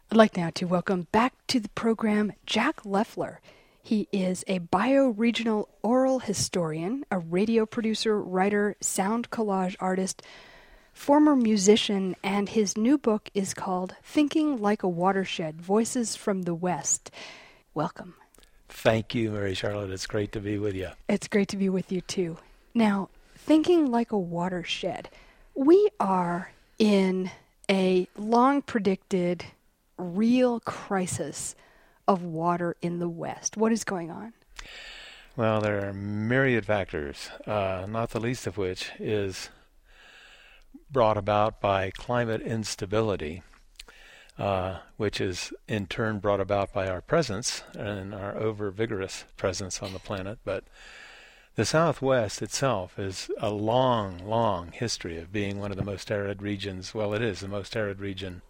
I'd like now to welcome back to the program Jack Leffler. He is a bioregional oral historian, a radio producer, writer, sound collage artist, former musician, and his new book is called Thinking Like a Watershed, Voices from the West. Welcome. Thank you, Mary Charlotte. It's great to be with you. It's great to be with you, too. Now, Thinking Like a Watershed. We are in a long-predicted real crisis of water in the West. What is going on? Well, there are myriad factors, not the least of which is brought about by climate instability, which is in turn brought about by our presence and our over-vigorous presence on the planet. But the Southwest itself is a long, long history of being one of the most arid regions. Well, it is the most arid region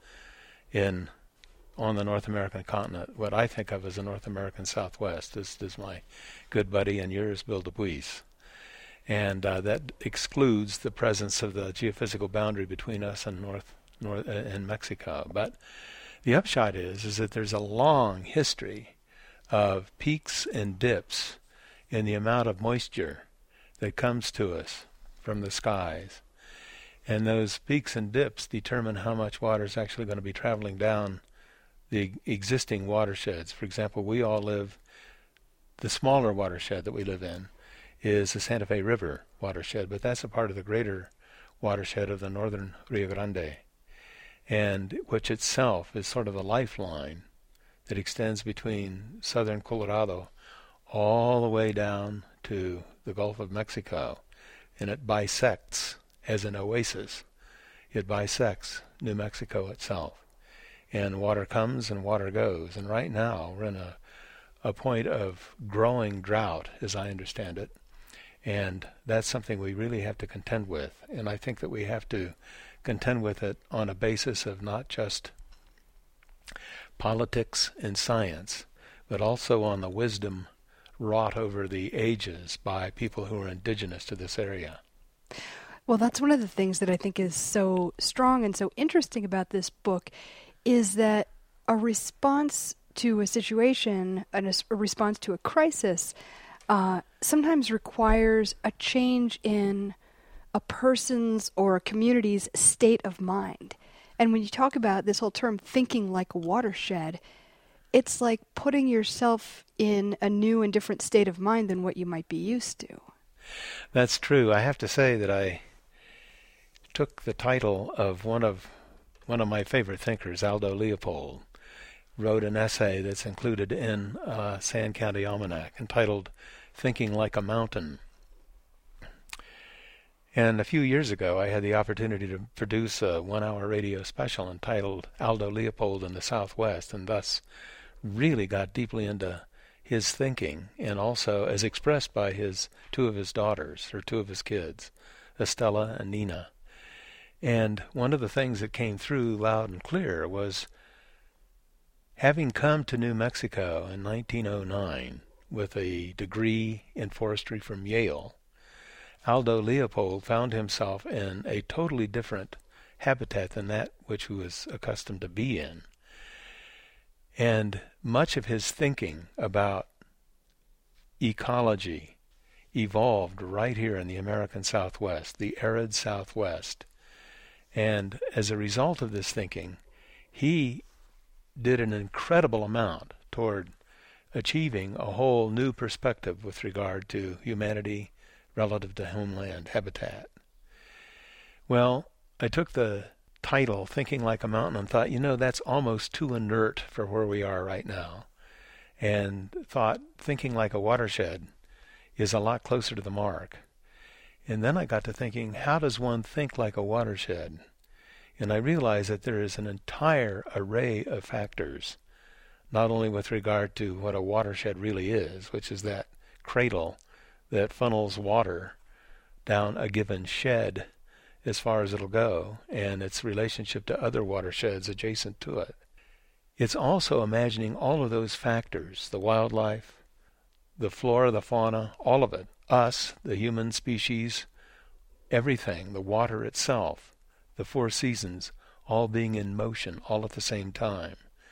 on the North American continent. What I think of as the North American Southwest. This is my good buddy and yours, Bill Dupuis. And that excludes the presence of the geophysical boundary between us and North and Mexico. But the upshot is that there's a long history of peaks and dips in the amount of moisture that comes to us from the skies. And those peaks and dips determine how much water is actually going to be traveling down the existing watersheds. For example, the smaller watershed that we live in is the Santa Fe River watershed, but that's a part of the greater watershed of the northern Rio Grande, and which itself is sort of a lifeline that extends between southern Colorado all the way down to the Gulf of Mexico, and it bisects, as an oasis, it bisects New Mexico itself. And water comes and water goes. And right now we're in a point of growing drought, as I understand it. And that's something we really have to contend with. And I think that we have to contend with it on a basis of not just politics and science, but also on the wisdom wrought over the ages by people who are indigenous to this area. Well, that's one of the things that I think is so strong and so interesting about this book is that a response to a situation, a response to a crisis, sometimes requires a change in a person's or a community's state of mind. And when you talk about this whole term, thinking like a watershed, it's like putting yourself in a new and different state of mind than what you might be used to. That's true. I have to say that I took the title of one of my favorite thinkers, Aldo Leopold, wrote an essay that's included in Sand County Almanac entitled Thinking Like a Mountain. And a few years ago I had the opportunity to produce a 1-hour radio special entitled Aldo Leopold in the Southwest, and thus really got deeply into his thinking, and also as expressed by two of his daughters, or two of his kids, Estella and Nina. And one of the things that came through loud and clear was, having come to New Mexico in 1909 with a degree in forestry from Yale, Aldo Leopold found himself in a totally different habitat than that which he was accustomed to be in. And much of his thinking about ecology evolved right here in the American Southwest, the arid Southwest. And as a result of this thinking, he did an incredible amount toward achieving a whole new perspective with regard to humanity relative to homeland habitat. Well, I took the title, Thinking Like a Mountain, and thought, that's almost too inert for where we are right now. And thought Thinking Like a Watershed is a lot closer to the mark. And then I got to thinking, how does one think like a watershed? And I realized that there is an entire array of factors, not only with regard to what a watershed really is, which is that cradle that funnels water down a given shed as far as it'll go, and its relationship to other watersheds adjacent to it. It's also imagining all of those factors, the wildlife, the flora, the fauna, all of it, us, the human species, everything, the water itself, the four seasons, all being in motion all at the same time.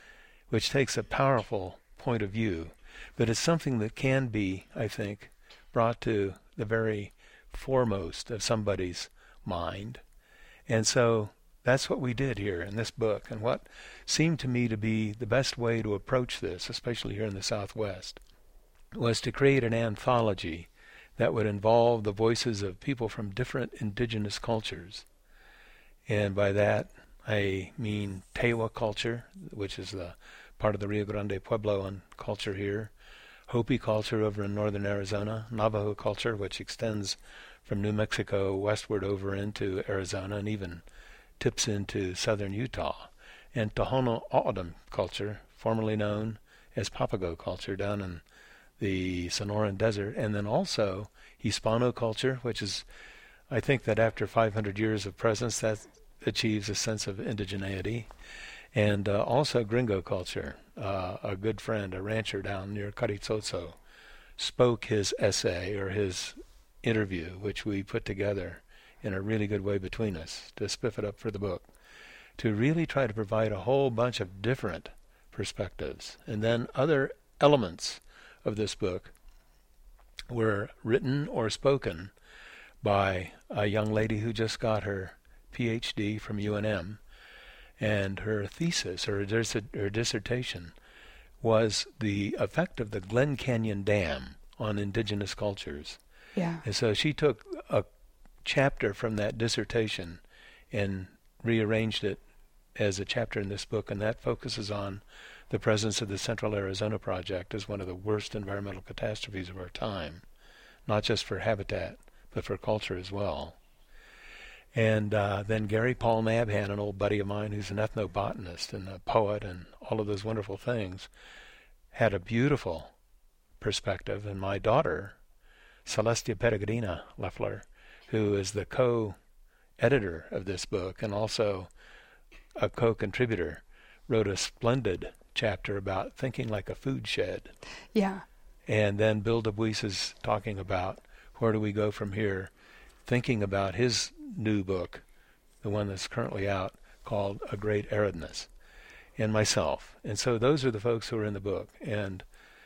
which takes a powerful point of view, but it's something that can be, I think, brought to the very foremost of somebody's mind. And so that's what we did here in this book, and what seemed to me to be the best way to approach this, especially here in the Southwest, was to create an anthology that would involve the voices of people from different indigenous cultures. And by that, I mean Tewa culture, which is the part of the Rio Grande Puebloan culture here, Hopi culture over in northern Arizona, Navajo culture, which extends from New Mexico westward over into Arizona and even tips into southern Utah, and Tohono O'odham culture, formerly known as Papago culture down in the Sonoran Desert, and then also Hispano culture, which is, I think that after 500 years of presence, that achieves a sense of indigeneity, and also Gringo culture. A good friend, a rancher down near Carrizozo, spoke his essay or his interview, which we put together in a really good way between us to spiff it up for the book, to really try to provide a whole bunch of different perspectives. And then other elements of this book were written or spoken by a young lady who just got her PhD from UNM, and her thesis, her dissertation, was the effect of the Glen Canyon Dam on indigenous cultures. Yeah. And so she took a chapter from that dissertation and rearranged it as a chapter in this book, and that focuses on the presence of the Central Arizona Project as one of the worst environmental catastrophes of our time, not just for habitat, but for culture as well. And then Gary Paul Nabhan, an old buddy of mine who's an ethnobotanist and a poet and all of those wonderful things, had a beautiful perspective. And my daughter, Celestia Peregrina Leffler, who is the co-editor of this book and also a co-contributor, wrote a splendid chapter about thinking like a food shed. Yeah. And then Bill Dubuis is talking about where do we go from here, thinking about his new book, the one that's currently out, called A Great Aridness, and myself. And so those are the folks who are in the book. And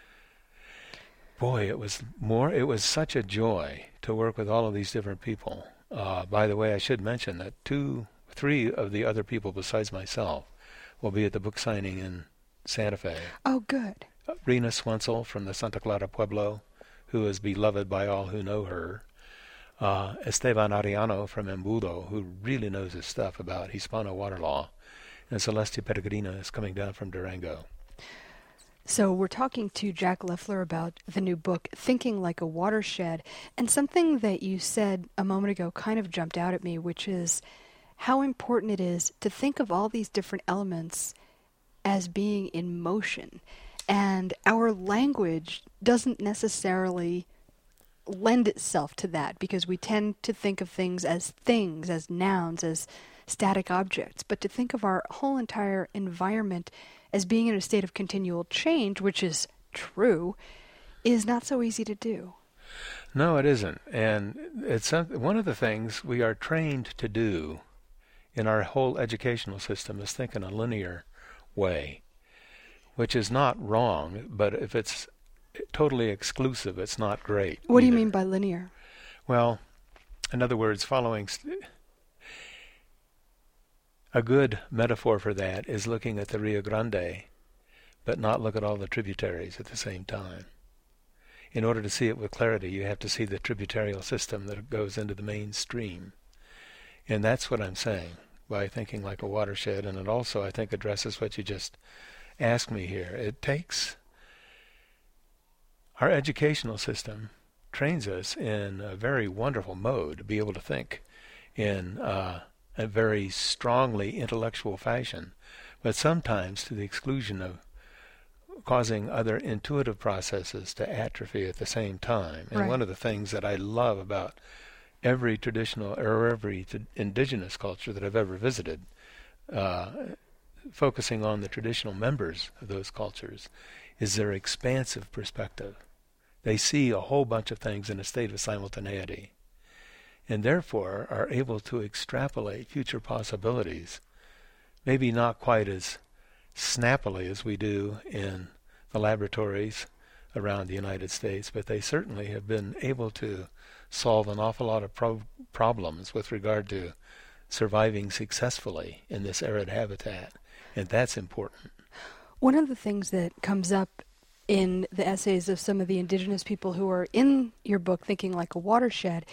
boy, it was such a joy to work with all of these different people. By the way, I should mention that 3 of the other people besides myself will be at the book signing in Santa Fe. Oh, good. Rena Swensel from the Santa Clara Pueblo, who is beloved by all who know her. Esteban Ariano from Embudo, who really knows his stuff about Hispano water law. And Celestia Peregrina is coming down from Durango. So we're talking to Jack Leffler about the new book, Thinking Like a Watershed. And something that you said a moment ago kind of jumped out at me, which is how important it is to think of all these different elements as being in motion. And our language doesn't necessarily lend itself to that, because we tend to think of things, as nouns, as static objects. But to think of our whole entire environment as being in a state of continual change, which is true, is not so easy to do. No, it isn't. And it's one of the things we are trained to do in our whole educational system is think in a linear way, which is not wrong, but if it's totally exclusive, it's not great. What do you either. mean by linear? Well, in other words, following a good metaphor for that is looking at the Rio Grande, but not look at all the tributaries at the same time. In order to see it with clarity, you have to see the tributarial system that goes into the main stream. And that's what I'm saying by thinking like a watershed, and it also, I think, addresses what you just asked me here. It takes our educational system trains us in a very wonderful mode to be able to think in a very strongly intellectual fashion, but sometimes to the exclusion of causing other intuitive processes to atrophy at the same time. And right. One of the things that I love about every traditional or every indigenous culture that I've ever visited, focusing on the traditional members of those cultures, is their expansive perspective. They see a whole bunch of things in a state of simultaneity, and therefore are able to extrapolate future possibilities, maybe not quite as snappily as we do in the laboratories around the United States, but they certainly have been able to solve an awful lot of problems with regard to surviving successfully in this arid habitat, and that's important. One of the things that comes up in the essays of some of the indigenous people who are in your book, Thinking Like a Watershed,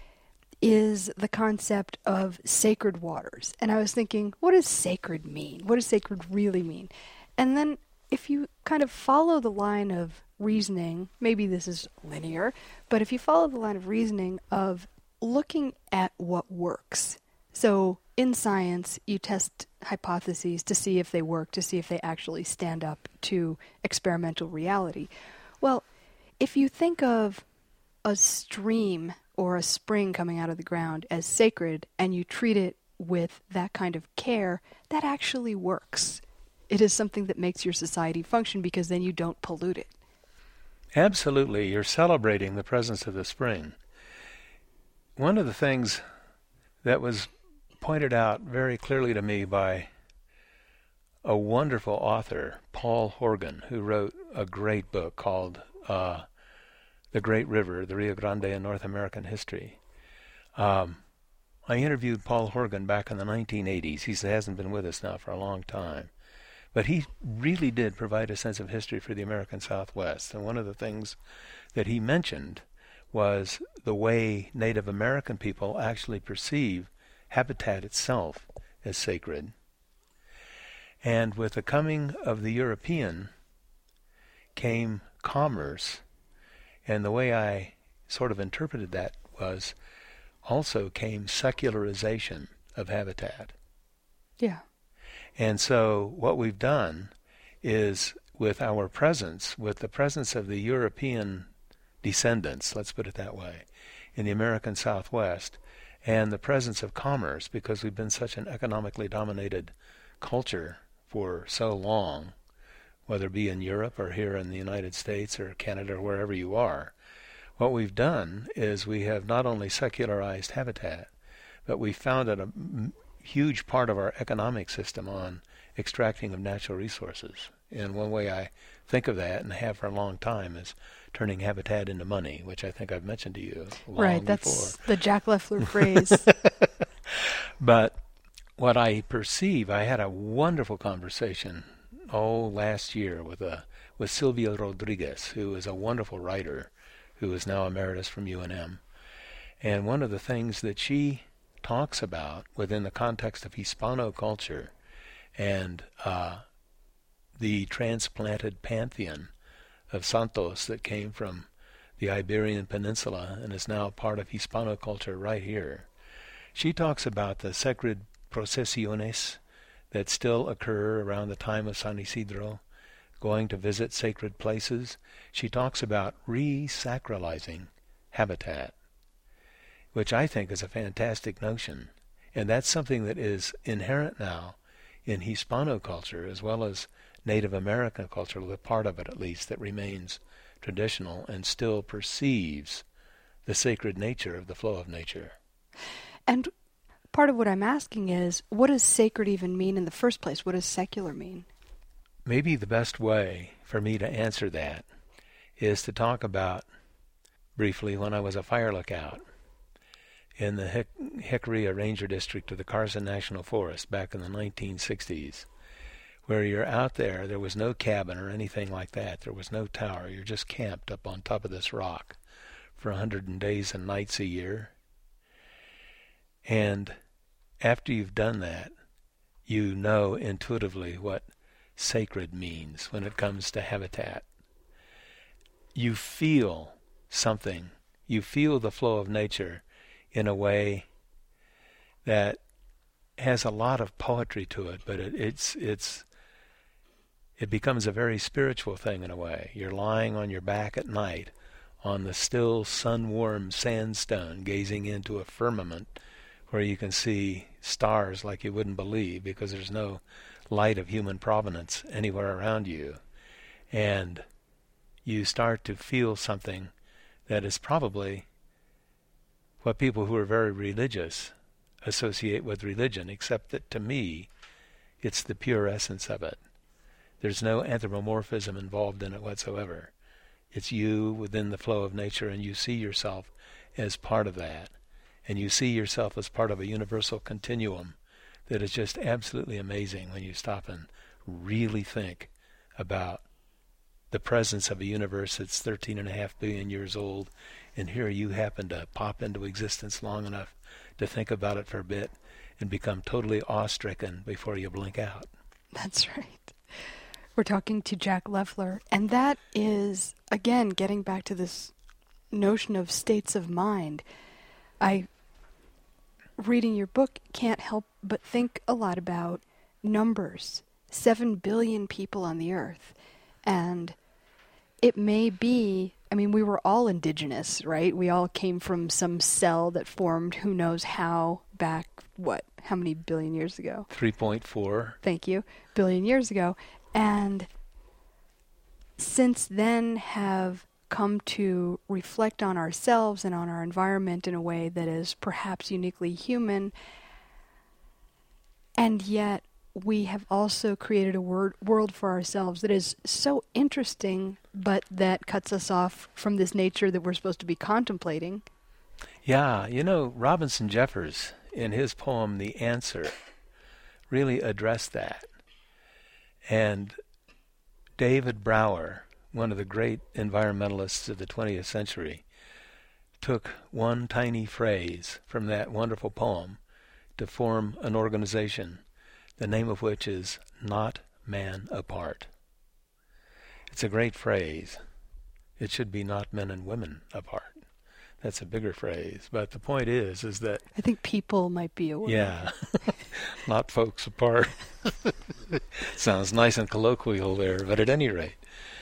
is the concept of sacred waters. And I was thinking, what does sacred mean? What does sacred really mean? And then if you kind of follow the line of reasoning, maybe this is linear, but if you follow the line of reasoning of looking at what works. So in science, you test hypotheses to see if they work, to see if they actually stand up to experimental reality. Well, if you think of a stream or a spring coming out of the ground as sacred, and you treat it with that kind of care, that actually works. It is something that makes your society function because then you don't pollute it. Absolutely. You're celebrating the presence of the spring. One of the things that was pointed out very clearly to me by a wonderful author, Paul Horgan, who wrote a great book called The Great River, the Rio Grande in North American History. I interviewed Paul Horgan back in the 1980s. He hasn't been with us now for a long time. But he really did provide a sense of history for the American Southwest. And one of the things that he mentioned was the way Native American people actually perceive habitat itself as sacred. And with the coming of the European came commerce. And the way I sort of interpreted that was also came secularization of habitat. Yeah. And so what we've done is with our presence, with the presence of the European descendants, let's put it that way, in the American Southwest, and the presence of commerce, because we've been such an economically dominated culture for so long, whether it be in Europe or here in the United States or Canada or wherever you are, what we've done is we have not only secularized habitat, but we founded a huge part of our economic system on extracting of natural resources. And one way I think of that, and have for a long time, is turning habitat into money, which I think I've mentioned to you long right, before. That's the Jack Leffler phrase. But what I perceive, I had a wonderful conversation last year with Silvia Rodriguez, who is a wonderful writer, who is now emeritus from UNM. And one of the things that she talks about within the context of Hispano culture and the transplanted pantheon of Santos that came from the Iberian Peninsula and is now part of Hispano culture right here. She talks about the sacred procesiones that still occur around the time of San Isidro, going to visit sacred places. She talks about re-sacralizing habitat, which I think is a fantastic notion. And that's something that is inherent now in Hispano culture as well as Native American culture, the part of it at least that remains traditional and still perceives the sacred nature of the flow of nature. And part of what I'm asking is, what does sacred even mean in the first place? What does secular mean? Maybe the best way for me to answer that is to talk about, briefly, when I was a fire lookout in the Jicarilla Ranger District of the Carson National Forest back in the 1960s, where you're out there. There was no cabin or anything like that. There was no tower. You're just camped up on top of this rock for 100 days and nights a year. And after you've done that, you know intuitively what sacred means when it comes to habitat. You feel something. You feel the flow of nature in a way that has a lot of poetry to it, but it becomes a very spiritual thing in a way. You're lying on your back at night on the still sun-warmed sandstone, gazing into a firmament where you can see stars like you wouldn't believe because there's no light of human provenance anywhere around you. And you start to feel something that is probably what people who are very religious associate with religion, except that to me, it's the pure essence of it. There's no anthropomorphism involved in it whatsoever. It's you within the flow of nature, and you see yourself as part of that. And you see yourself as part of a universal continuum that is just absolutely amazing when you stop and really think about the presence of a universe that's 13.5 billion years old, and here you happen to pop into existence long enough to think about it for a bit and become totally awe-stricken before you blink out. That's right. We're talking to Jack Leffler, and that is, again, getting back to this notion of states of mind. Reading your book, can't help but think a lot about numbers. 7 billion people on the earth. And it may be, I mean, we were all indigenous, right? We all came from some cell that formed who knows how back, how many billion years ago? 3.4. Thank you. Billion years ago. And since then have come to reflect on ourselves and on our environment in a way that is perhaps uniquely human. And yet we have also created a world for ourselves that is so interesting, but that cuts us off from this nature that we're supposed to be contemplating. Yeah, Robinson Jeffers, in his poem The Answer, really addressed that. And David Brower, one of the great environmentalists of the 20th century, took one tiny phrase from that wonderful poem to form an organization, the name of which is Not Man Apart. It's a great phrase. It should be Not Men and Women Apart. That's a bigger phrase. But the point is that... I think people might be a word. Yeah. Not folks apart. Sounds nice and colloquial there, but at any rate,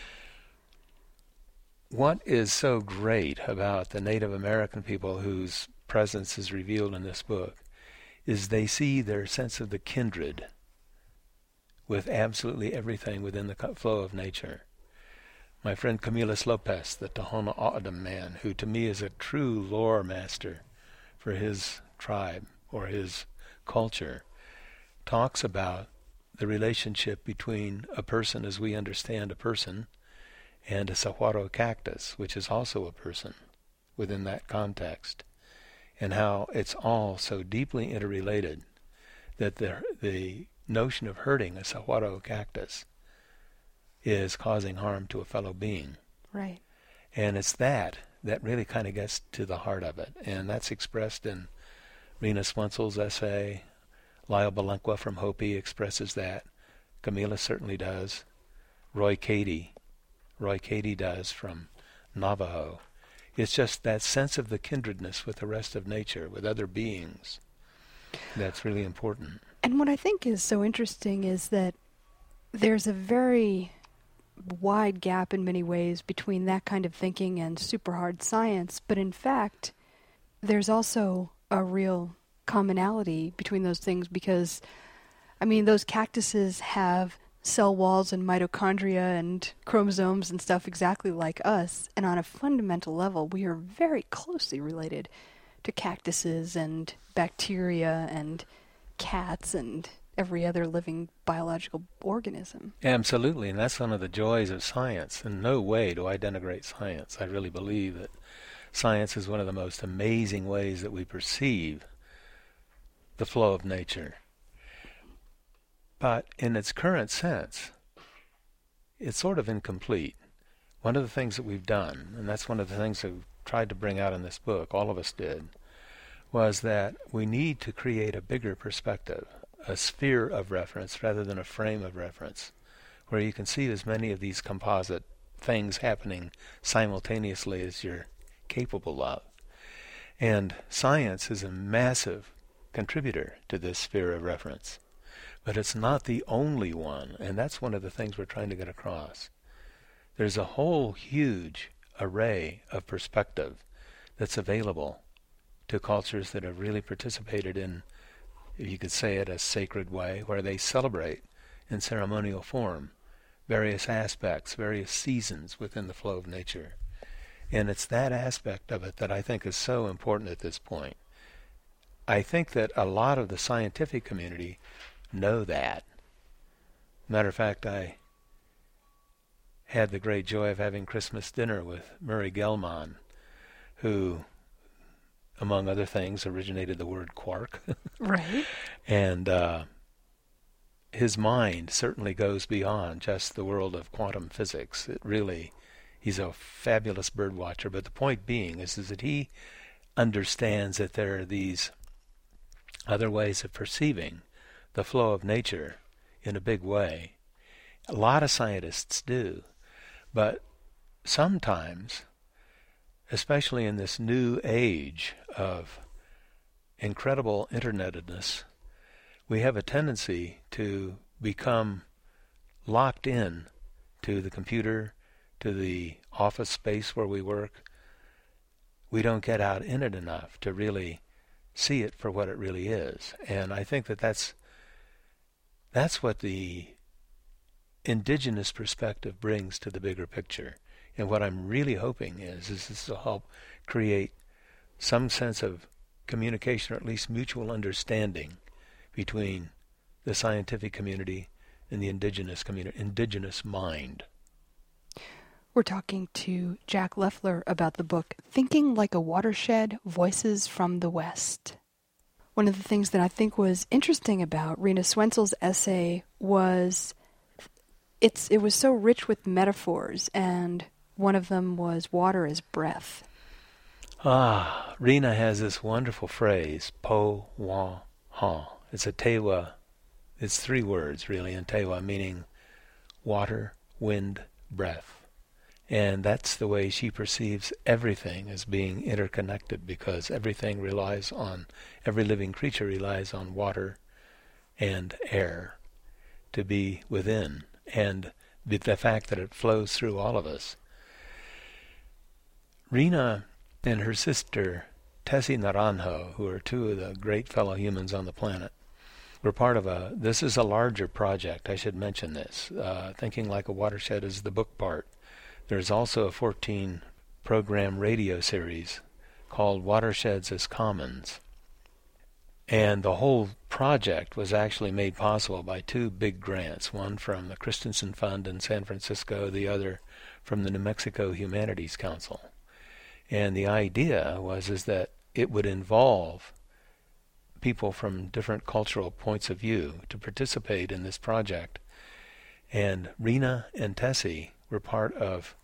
what is so great about the Native American people whose presence is revealed in this book is they see their sense of the kindred with absolutely everything within the flow of nature. My friend Camillus Lopez, the Tohono O'odham man, who to me is a true lore master for his tribe or his culture, talks about the relationship between a person as we understand a person and a saguaro cactus, which is also a person within that context, and how it's all so deeply interrelated that the notion of hurting a saguaro cactus is causing harm to a fellow being. Right. And it's that really kind of gets to the heart of it, and that's expressed in Rena Swensel's essay. Lyle Belenqua from Hopi expresses that. Camila certainly does. Roy Cady does from Navajo. It's just that sense of the kindredness with the rest of nature, with other beings, that's really important. And what I think is so interesting is that there's a very wide gap in many ways between that kind of thinking and super hard science, but in fact, there's also a real commonality between those things because, I mean, those cactuses have cell walls and mitochondria and chromosomes and stuff exactly like us, and on a fundamental level, we are very closely related to cactuses and bacteria and cats and every other living biological organism. Absolutely, and that's one of the joys of science. In no way do I denigrate science. I really believe that science is one of the most amazing ways that we perceive the flow of nature. But in its current sense, it's sort of incomplete. One of the things that we've done, and that's one of the things that we've tried to bring out in this book, all of us did, was that we need to create a bigger perspective, a sphere of reference rather than a frame of reference, where you can see as many of these composite things happening simultaneously as you're capable of. And science is a massive contributor to this sphere of reference. But it's not the only one, and that's one of the things we're trying to get across. There's a whole huge array of perspective that's available to cultures that have really participated in, if you could say it, a sacred way, where they celebrate in ceremonial form various aspects, various seasons within the flow of nature. And it's that aspect of it that I think is so important at this point. I think that a lot of the scientific community know that. Matter of fact, I had the great joy of having Christmas dinner with Murray Gell-Mann, who, among other things, originated the word quark. Right. And his mind certainly goes beyond just the world of quantum physics. He's a fabulous bird watcher. But the point being is that he understands that there are these other ways of perceiving the flow of nature in a big way. A lot of scientists do. But sometimes, especially in this new age of incredible internetedness, we have a tendency to become locked in to the computer, to the office space where we work. We don't get out in it enough to really see it for what it really is. And I think that that's what the indigenous perspective brings to the bigger picture. And what I'm really hoping is this will help create some sense of communication, or at least mutual understanding, between the scientific community and the indigenous community, indigenous mind. We're talking to Jack Leffler about the book Thinking Like a Watershed, Voices from the West. One of the things that I think was interesting about Rena Swensel's essay was it was so rich with metaphors, and one of them was water as breath. Rena has this wonderful phrase, po wa ha. It's a Tewa. It's 3 words, really, in Tewa, meaning water, wind, breath. And that's the way she perceives everything as being interconnected, because every living creature relies on water and air to be within, and the fact that it flows through all of us. Rena and her sister, Tessie Naranjo, who are 2 of the great fellow humans on the planet, were part of this is a larger project, I should mention this. Thinking Like a Watershed is the book part. There's also a 14-program radio series called Watersheds as Commons. And the whole project was actually made possible by 2 big grants, one from the Christensen Fund in San Francisco, the other from the New Mexico Humanities Council. And the idea is that it would involve people from different cultural points of view to participate in this project. And Rena and Tessie were part of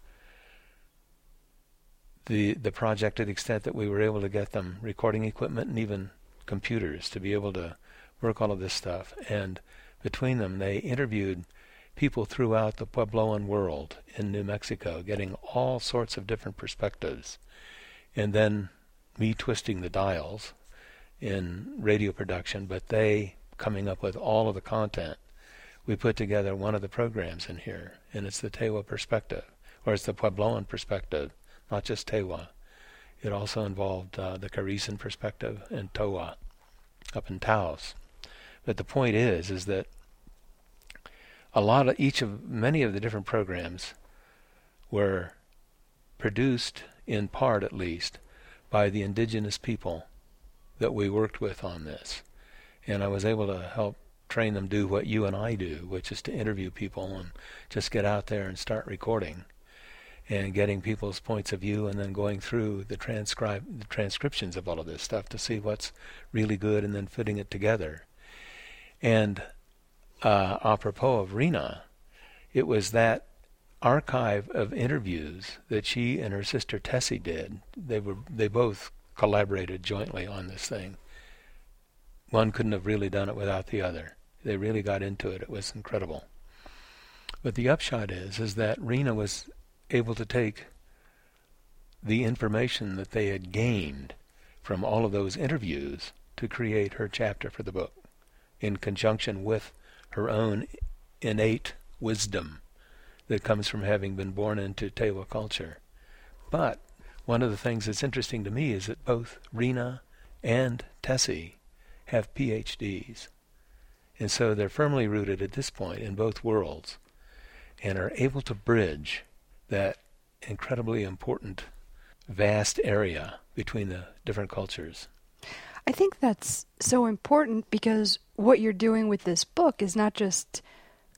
the project to the extent that we were able to get them recording equipment and even computers to be able to work all of this stuff. And between them, they interviewed people throughout the Puebloan world in New Mexico, getting all sorts of different perspectives. And then me twisting the dials in radio production, but they coming up with all of the content. We put together one of the programs in here, and it's the Tewa perspective, or it's the Puebloan perspective, not just Tewa. It also involved the Carisan perspective and Towa up in Taos. But the point is that many of the different programs were produced, in part at least, by the indigenous people that we worked with on this. And I was able to help train them do what you and I do, which is to interview people and just get out there and start recording and getting people's points of view, and then going through the transcriptions of all of this stuff to see what's really good and then fitting it together. And apropos of Rena, it was that archive of interviews that she and her sister Tessie did. They both collaborated jointly on this thing. One couldn't have really done it without the other. They really got into it. It was incredible. But the upshot is that Rena was able to take the information that they had gained from all of those interviews to create her chapter for the book, in conjunction with her own innate wisdom that comes from having been born into Tewa culture. But one of the things that's interesting to me is that both Rena and Tessie have PhDs. And so they're firmly rooted at this point in both worlds and are able to bridge that incredibly important, vast area between the different cultures. I think that's so important, because what you're doing with this book is not just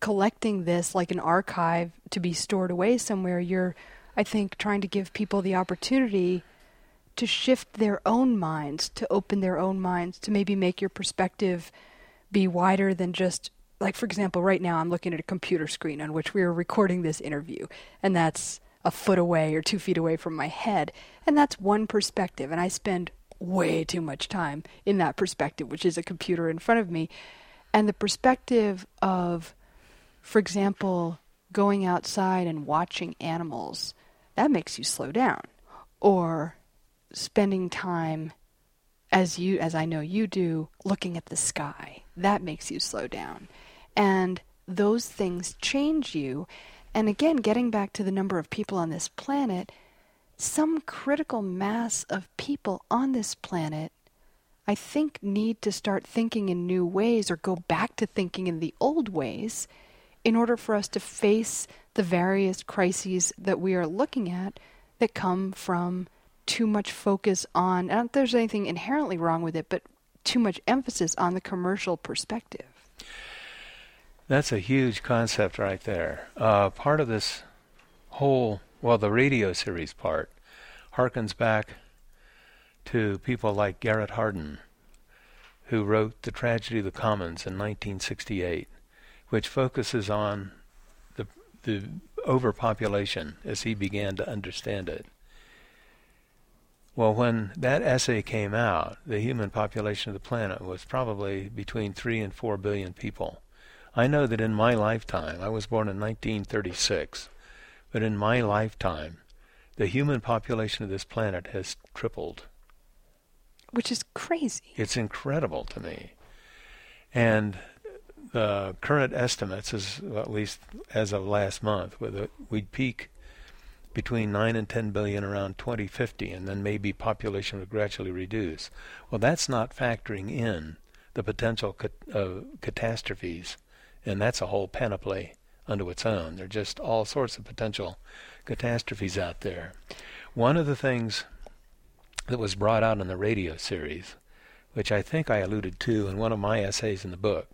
collecting this like an archive to be stored away somewhere. You're, I think, trying to give people the opportunity to shift their own minds, to open their own minds, to maybe make your perspective be wider than just, like, for example, right now I'm looking at a computer screen on which we are recording this interview, and that's a foot away or 2 feet away from my head, and that's one perspective, and I spend way too much time in that perspective, which is a computer in front of me. And the perspective of, for example, going outside and watching animals, that makes you slow down. Or spending time, as I know you do, looking at the sky, that makes you slow down. And those things change you. And again, getting back to the number of people on this planet, some critical mass of people on this planet, I think, need to start thinking in new ways or go back to thinking in the old ways in order for us to face the various crises that we are looking at that come from too much focus on, I don't think there's anything inherently wrong with it, but too much emphasis on the commercial perspective. That's a huge concept right there. Part of this whole, the radio series part harkens back to people like Garrett Hardin, who wrote The Tragedy of the Commons in 1968, which focuses on the overpopulation as he began to understand it. Well, when that essay came out, the human population of the planet was probably between 3 and 4 billion people. I know that in my lifetime, I was born in 1936, but in my lifetime, the human population of this planet has tripled. Which is crazy. It's incredible to me. And the current estimates, at least as of last month, we'd peak between 9 and 10 billion around 2050, and then maybe population would gradually reduce. Well, that's not factoring in the potential catastrophes, and that's a whole panoply unto its own. There are just all sorts of potential catastrophes out there. One of the things that was brought out in the radio series, which I think I alluded to in one of my essays in the book,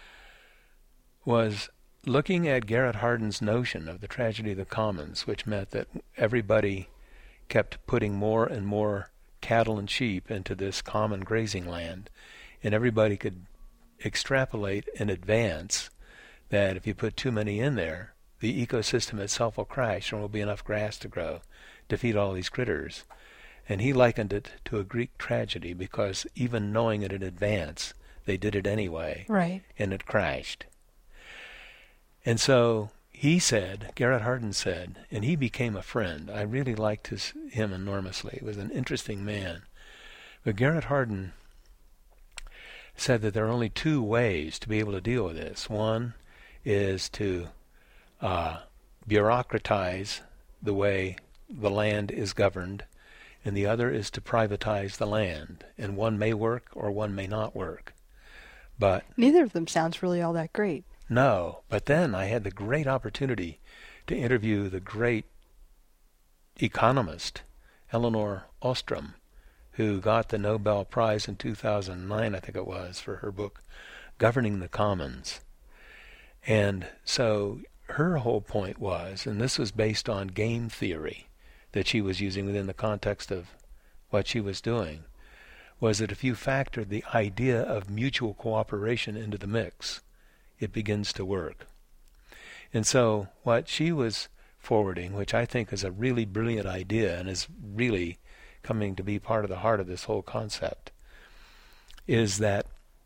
was looking at Garrett Hardin's notion of the tragedy of the commons, which meant that everybody kept putting more and more cattle and sheep into this common grazing land, and everybody could extrapolate in advance that if you put too many in there, the ecosystem itself will crash and there won't be enough grass to grow to feed all these critters. And he likened it to a Greek tragedy because even knowing it in advance, they did it anyway. Right. And it crashed. And so he said, Garrett Hardin said, and he became a friend. I really liked him enormously. He was an interesting man. But Garrett Hardin said that there are only two ways to be able to deal with this. One is to bureaucratize the way the land is governed, and the other is to privatize the land. And one may work or one may not work. But neither of them sounds really all that great. No, but then I had the great opportunity to interview the great economist, Elinor Ostrom, who got the Nobel Prize in 2009, I think it was, for her book, Governing the Commons. And so her whole point was, and this was based on game theory that she was using within the context of what she was doing, was that if you factor the idea of mutual cooperation into the mix, it begins to work. And so what she was forwarding, which I think is a really brilliant idea and is really coming to be part of the heart of this whole concept, is that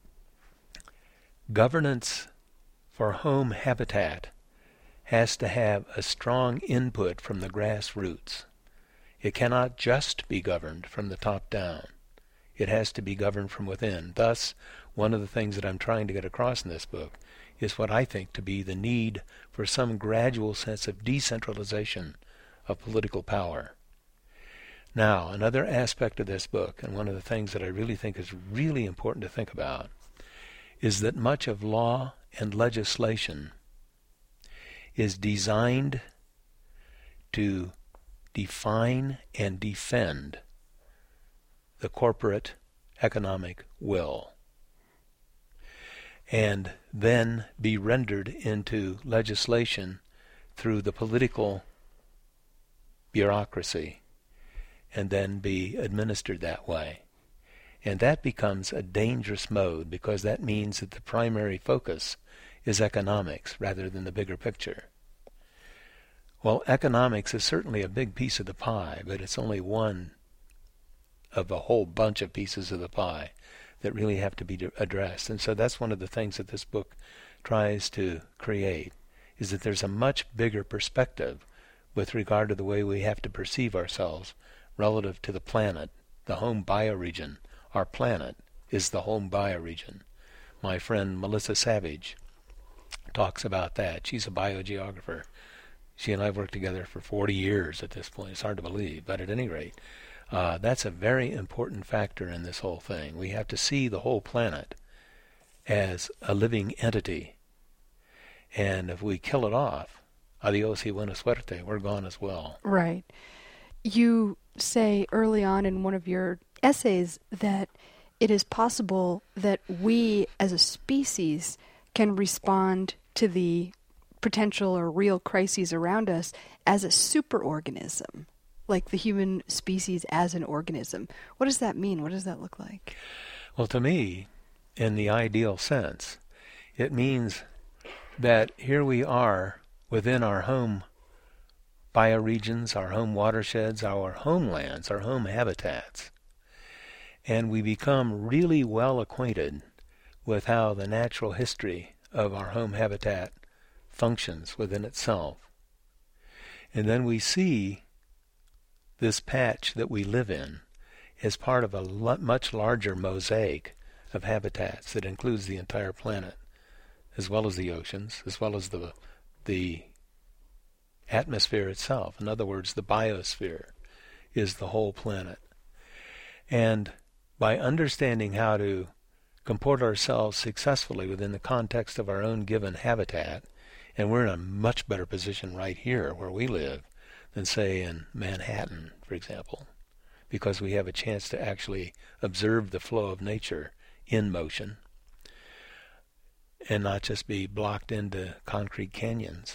governance for home habitat has to have a strong input from the grassroots. It cannot just be governed from the top down. It has to be governed from within. Thus, one of the things that I'm trying to get across in this book is what I think to be the need for some gradual sense of decentralization of political power. Now, another aspect of this book, and one of the things that I really think is really important to think about, is that much of law and legislation is designed to define and defend the corporate economic will. and then be rendered into legislation through the political bureaucracy, and then be administered that way. And that becomes a dangerous mode, because that means that the primary focus is economics rather than the bigger picture. Well, economics is certainly a big piece of the pie, but it's only one of a whole bunch of pieces of the pie that really have to be addressed. And so that's one of the things that this book tries to create, is that there's a much bigger perspective with regard to the way we have to perceive ourselves relative to the planet, the home bioregion. Our planet is the home bioregion. My friend Melissa Savage talks about that. She's a biogeographer. She and I have worked together for 40 years at this point. It's hard to believe, but at any rate, that's a very important factor in this whole thing. We have to see the whole planet as a living entity. And if we kill it off, adios y buena suerte, we're gone as well. Right. You say early on in one of your essays that it is possible that we as a species can respond to the potential or real crises around us as a superorganism, like the human species as an organism. What does that mean? What does that look like? Well, to me, in the ideal sense, it means that here we are within our home bioregions, our home watersheds, our homelands, our home habitats, and we become really well acquainted with how the natural history of our home habitat functions within itself. And then we see this patch that we live in as part of a much larger mosaic of habitats that includes the entire planet, as well as the oceans, as well as the atmosphere itself. In other words, the biosphere is the whole planet. And by understanding how to comport ourselves successfully within the context of our own given habitat, and we're in a much better position right here where we live than, say, in Manhattan, for example, because we have a chance to actually observe the flow of nature in motion and not just be blocked into concrete canyons.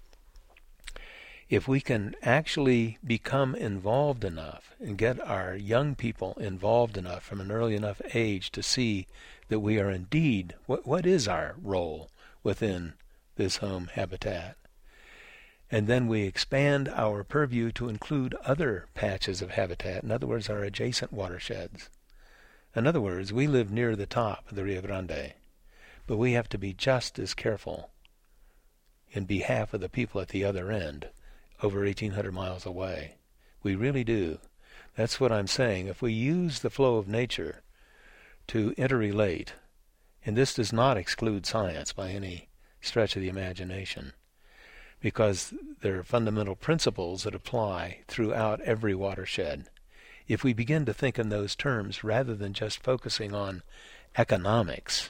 If we can actually become involved enough and get our young people involved enough from an early enough age to see that we are indeed, what is our role within this home habitat? And then we expand our purview to include other patches of habitat, in other words, our adjacent watersheds. In other words, we live near the top of the Rio Grande, but we have to be just as careful in behalf of the people at the other end, over 1,800 miles away. We really do. That's what I'm saying. If we use the flow of nature to interrelate, and this does not exclude science by any stretch of the imagination, because there are fundamental principles that apply throughout every watershed. If we begin to think in those terms rather than just focusing on economics,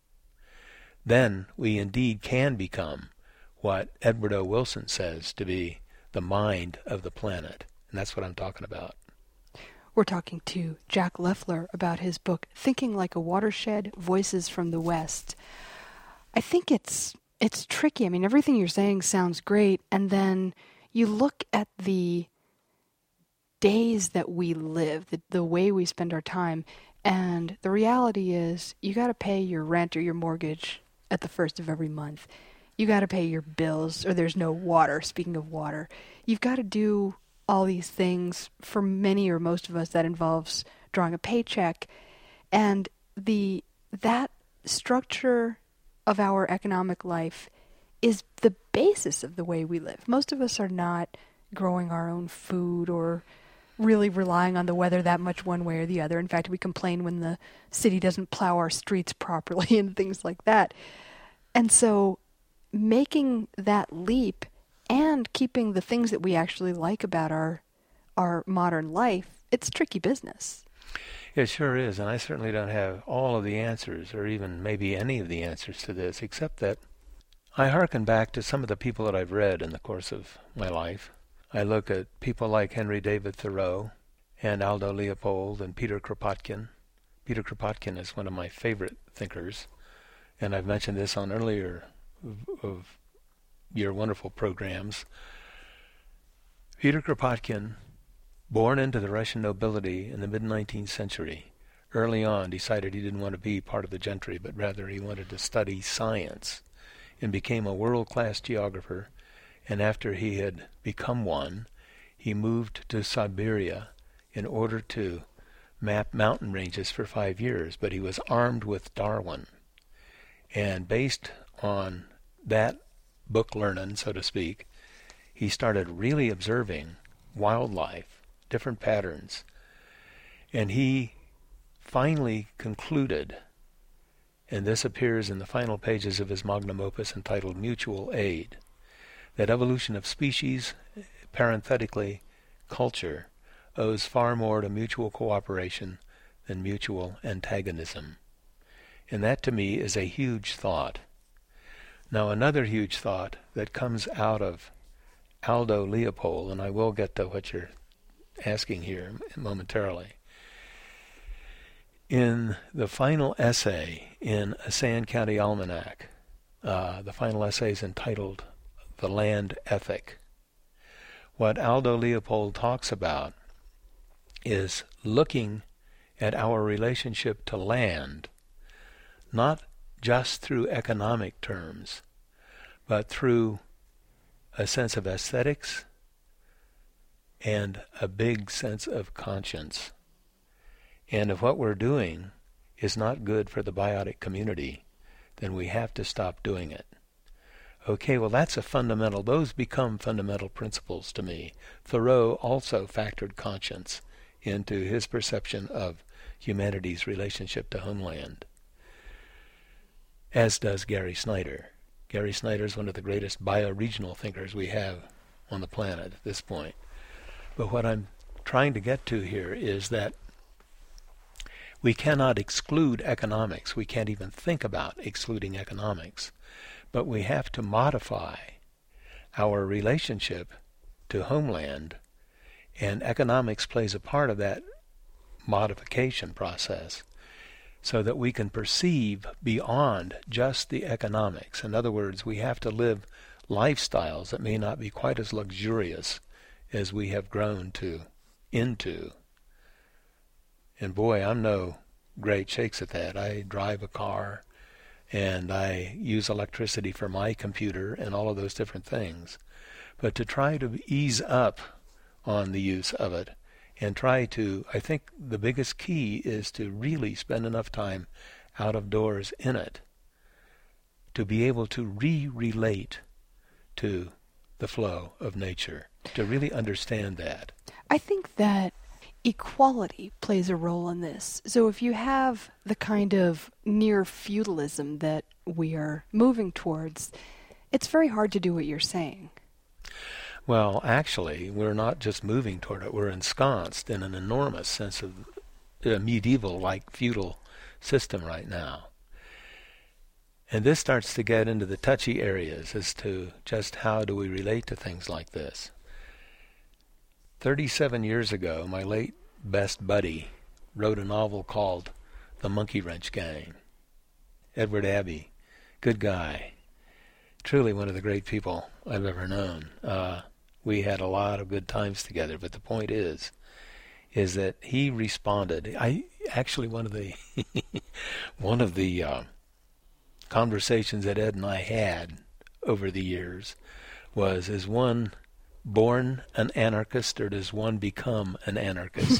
then we indeed can become what Edward O. Wilson says to be the mind of the planet. And that's what I'm talking about. We're talking to Jack Leffler about his book, Thinking Like a Watershed, Voices from the West. I think it's tricky. I mean, everything you're saying sounds great, and then you look at the days that we live, the way we spend our time, and the reality is you got to pay your rent or your mortgage at the first of every month. You got to pay your bills, or there's no water. Speaking of water, you've got to do all these things. For many or most of us, that involves drawing a paycheck, and that structure of our economic life is the basis of the way we live. Most of us are not growing our own food or really relying on the weather that much one way or the other. In fact, we complain when the city doesn't plow our streets properly and things like that. And so making that leap and keeping the things that we actually like about our modern life, it's tricky business. It sure is, and I certainly don't have all of the answers, or even maybe any of the answers to this, except that I hearken back to some of the people that I've read in the course of my life. I look at people like Henry David Thoreau and Aldo Leopold and Peter Kropotkin. Peter Kropotkin is one of my favorite thinkers, and I've mentioned this on earlier of your wonderful programs, Peter Kropotkin, born into the Russian nobility in the mid-19th century, early on decided he didn't want to be part of the gentry, but rather he wanted to study science, and became a world-class geographer. And after he had become one, he moved to Siberia in order to map mountain ranges for 5 years, but he was armed with Darwin. And based on that book learning, so to speak, he started really observing wildlife, different patterns. And he finally concluded, and this appears in the final pages of his magnum opus entitled Mutual Aid, that evolution of species, parenthetically culture, owes far more to mutual cooperation than mutual antagonism. And that to me is a huge thought. Now another huge thought that comes out of Aldo Leopold, and I will get to what you're asking here momentarily. In the final essay in a Sand County Almanac, the final essay is entitled The Land Ethic. What Aldo Leopold talks about is looking at our relationship to land, not just through economic terms, but through a sense of aesthetics and a big sense of conscience. And if what we're doing is not good for the biotic community, then we have to stop doing it. Okay, well that's a fundamental, those become fundamental principles to me. Thoreau also factored conscience into his perception of humanity's relationship to homeland, as does Gary Snyder. Gary Snyder is one of the greatest bioregional thinkers we have on the planet at this point. But what I'm trying to get to here is that we cannot exclude economics. We can't even think about excluding economics. But we have to modify our relationship to homeland, and economics plays a part of that modification process so that we can perceive beyond just the economics. In other words, we have to live lifestyles that may not be quite as luxurious as we have grown into. And boy, I'm no great shakes at that. I drive a car, and I use electricity for my computer and all of those different things. But to try to ease up on the use of it and try to, I think the biggest key is to really spend enough time out of doors in it to be able to relate to the flow of nature, to really understand that. I think that equality plays a role in this. So if you have the kind of near feudalism that we are moving towards, it's very hard to do what you're saying. Well, actually, we're not just moving toward it. We're ensconced in an enormous sense of a medieval-like feudal system right now. And this starts to get into the touchy areas as to just how do we relate to things like this. 37 years ago, my late best buddy wrote a novel called The Monkey Wrench Gang. Edward Abbey, good guy, truly one of the great people I've ever known. We had a lot of good times together, but the point is that he responded. One of the conversations that Ed and I had over the years was, is one born an anarchist or does one become an anarchist?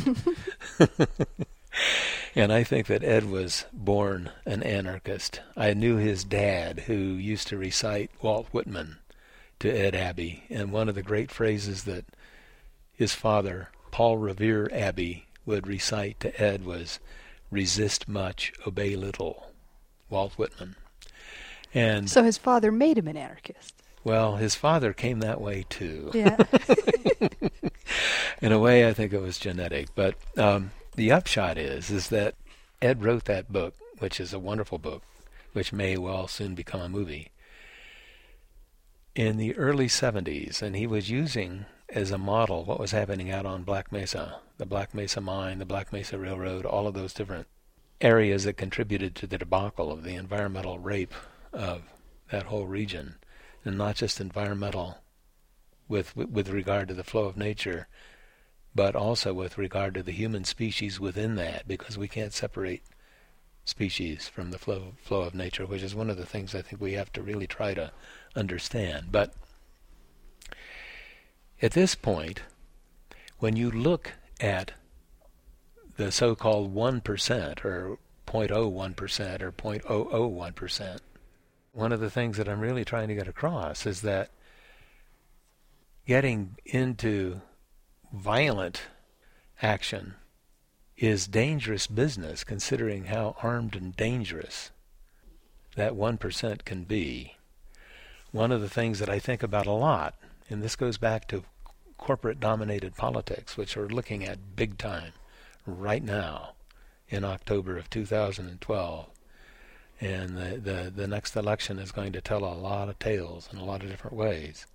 And I think that Ed was born an anarchist. I knew his dad, who used to recite Walt Whitman to Ed Abbey, and one of the great phrases that his father, Paul Revere Abbey, would recite to Ed was, resist much, obey little. Walt Whitman. And so his father made him an anarchist. Well, his father came that way too. Yeah. In a way, I think it was genetic. But the upshot is that Ed wrote that book, which is a wonderful book, which may well soon become a movie, in the early 70s, and he was using as a model what was happening out on Black Mesa, the Black Mesa Mine, the Black Mesa Railroad, all of those different areas that contributed to the debacle of the environmental rape of that whole region, and not just environmental with regard to the flow of nature, but also with regard to the human species within that, because we can't separate species from the flow of nature, which is one of the things I think we have to really try to understand. But at this point, when you look at the so-called 1% or 0.01% or 0.001%, one of the things that I'm really trying to get across is that getting into violent action is dangerous business, considering how armed and dangerous that 1% can be. One of the things that I think about a lot, and this goes back to corporate-dominated politics, which we're looking at big time right now in October of 2012. And the next election is going to tell a lot of tales in a lot of different ways.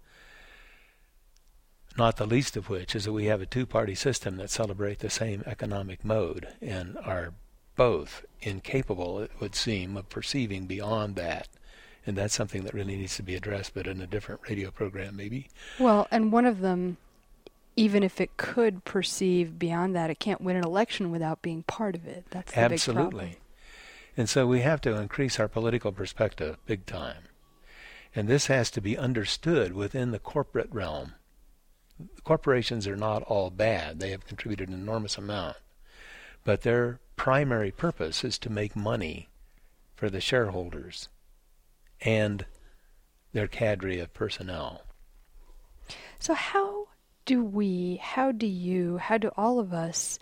Not the least of which is that we have a two-party system that celebrate the same economic mode and are both incapable, it would seem, of perceiving beyond that. And that's something that really needs to be addressed, but in a different radio program maybe. Well, and one of them, even if it could perceive beyond that, it can't win an election without being part of it. That's the big problem. Absolutely. And so we have to increase our political perspective big time. And this has to be understood within the corporate realm. Corporations are not all bad. They have contributed an enormous amount. But their primary purpose is to make money for the shareholders and their cadre of personnel. So how do all of us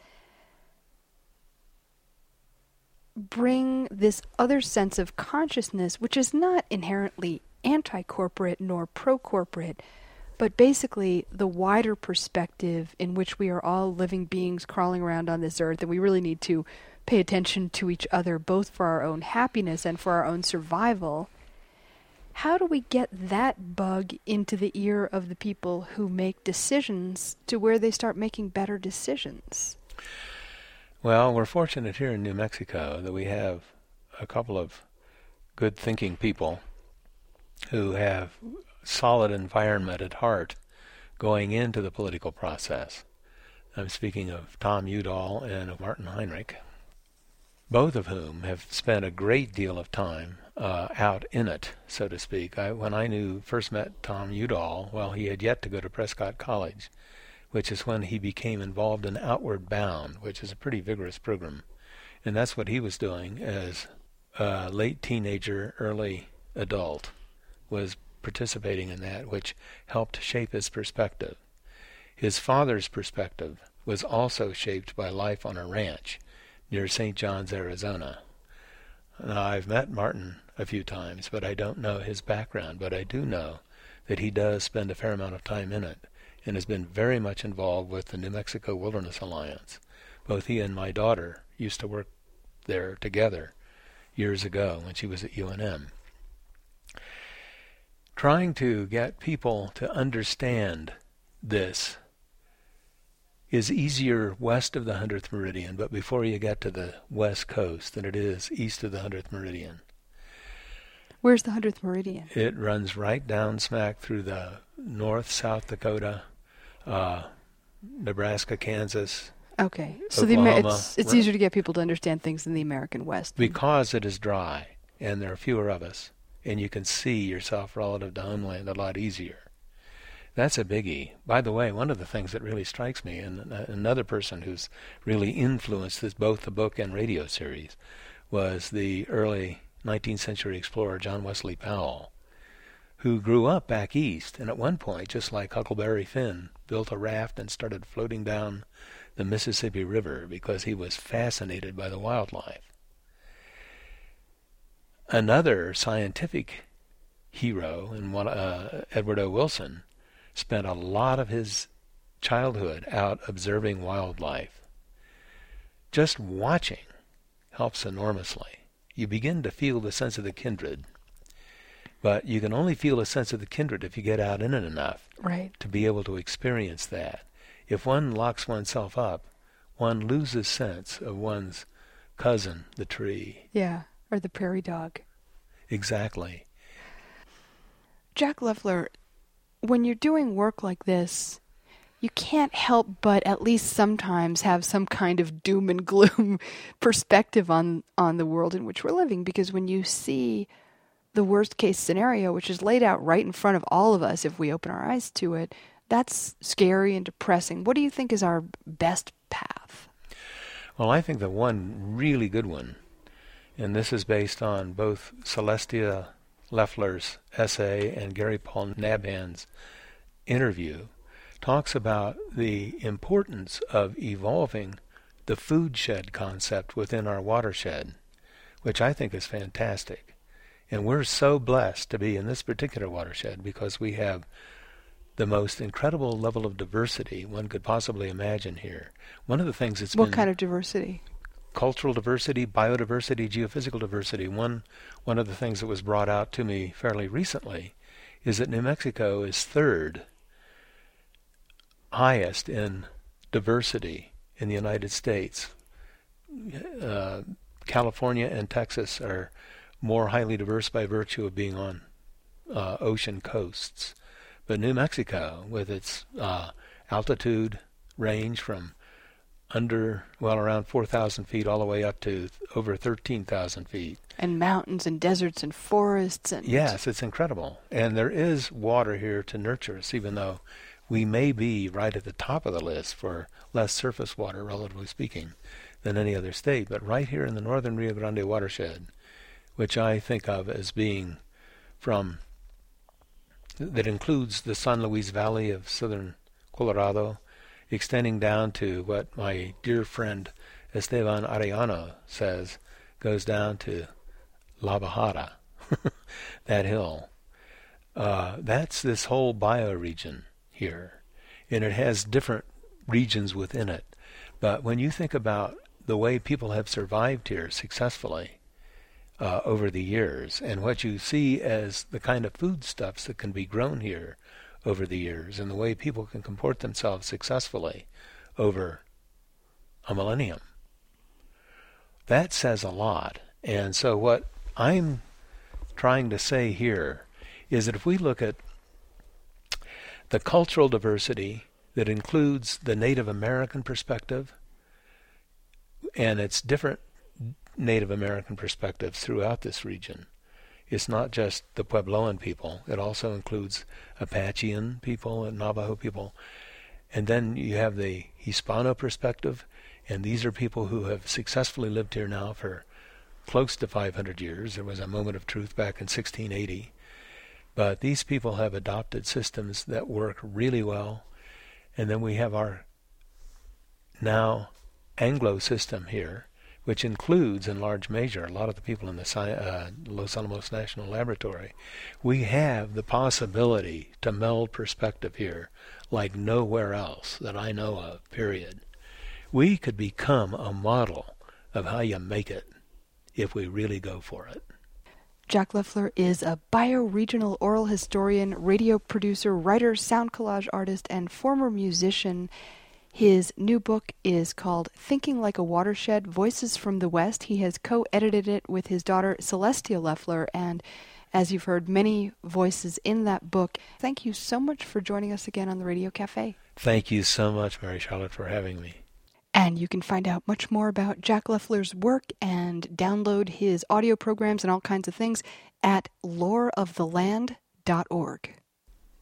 bring this other sense of consciousness, which is not inherently anti-corporate nor pro-corporate, but basically the wider perspective in which we are all living beings crawling around on this earth, and we really need to pay attention to each other both for our own happiness and for our own survival. How do we get that bug into the ear of the people who make decisions to where they start making better decisions? Well, we're fortunate here in New Mexico that we have a couple of good thinking people who have solid environment at heart going into the political process. I'm speaking of Tom Udall and of Martin Heinrich, both of whom have spent a great deal of time out in it, so to speak. When I first met Tom Udall, well, he had yet to go to Prescott College, which is when he became involved in Outward Bound, which is a pretty vigorous program. And that's what he was doing as a late teenager, early adult, was participating in that, which helped shape his perspective. His father's perspective was also shaped by life on a ranch near St. John's, Arizona. Now, I've met Martin a few times, but I don't know his background, but I do know that he does spend a fair amount of time in it and has been very much involved with the New Mexico Wilderness Alliance. Both he and my daughter used to work there together years ago when she was at UNM. Trying to get people to understand this is easier west of the 100th meridian, but before you get to the west coast, than it is east of the 100th meridian. Where's the 100th meridian? It runs right down smack through the North, South Dakota, Nebraska, Kansas. Okay, so Oklahoma, it's easier to get people to understand things in the American West. Because it is dry, and there are fewer of us, and you can see yourself relative to homeland a lot easier. That's a biggie. By the way, one of the things that really strikes me, and another person who's really influenced both the book and radio series, was the early 19th century explorer John Wesley Powell, who grew up back east, and at one point, just like Huckleberry Finn, built a raft and started floating down the Mississippi River because he was fascinated by the wildlife. Another scientific hero, Edward O. Wilson, spent a lot of his childhood out observing wildlife. Just watching helps enormously. You begin to feel the sense of the kindred, but you can only feel a sense of the kindred if you get out in it enough to be able to experience that. If one locks oneself up, one loses sense of one's cousin, the tree. Yeah, or the prairie dog. Exactly. Jack Leffler, when you're doing work like this, you can't help but at least sometimes have some kind of doom and gloom perspective on the world in which we're living, because when you see the worst case scenario, which is laid out right in front of all of us if we open our eyes to it, that's scary and depressing. What do you think is our best path? Well, I think the one really good one, and this is based on both Celestia Leffler's essay and Gary Paul Nabhan's interview, talks about the importance of evolving the food shed concept within our watershed, which I think is fantastic. And we're so blessed to be in this particular watershed because we have the most incredible level of diversity one could possibly imagine here. One of the things that's What kind of diversity? Cultural diversity, biodiversity, geophysical diversity. One of the things that was brought out to me fairly recently is that New Mexico is third highest in diversity in the United States. California and Texas are more highly diverse by virtue of being on ocean coasts. But New Mexico, with its altitude range from around 4,000 feet all the way up to over 13,000 feet. And mountains and deserts and forests. And yes, it's incredible. And there is water here to nurture us, even though we may be right at the top of the list for less surface water, relatively speaking, than any other state. But right here in the northern Rio Grande watershed, which I think of as being that includes the San Luis Valley of southern Colorado, extending down to what my dear friend Esteban Arellano says goes down to La Bajada, that hill. That's this whole bioregion here, and it has different regions within it. But when you think about the way people have survived here successfully over the years, and what you see as the kind of foodstuffs that can be grown here over the years, and the way people can comport themselves successfully over a millennium, that says a lot. And so what I'm trying to say here is that if we look at the cultural diversity that includes the Native American perspective, and it's different Native American perspectives throughout this region. It's not just the Puebloan people. It also includes Apachean people and Navajo people. And then you have the Hispano perspective, and these are people who have successfully lived here now for close to 500 years. There was a moment of truth back in 1680. But these people have adopted systems that work really well. And then we have our now Anglo system here, which includes in large measure a lot of the people in the Los Alamos National Laboratory. We have the possibility to meld perspective here like nowhere else that I know of, period. We could become a model of how you make it if we really go for it. Jack Leffler is a bioregional oral historian, radio producer, writer, sound collage artist, and former musician. His new book is called Thinking Like a Watershed, Voices from the West. He has co-edited it with his daughter Celestia Leffler, and as you've heard, many voices in that book. Thank you so much for joining us again on the Radio Cafe. Thank you so much, Mary Charlotte, for having me. And you can find out much more about Jack Leffler's work and download his audio programs and all kinds of things at loreoftheland.org.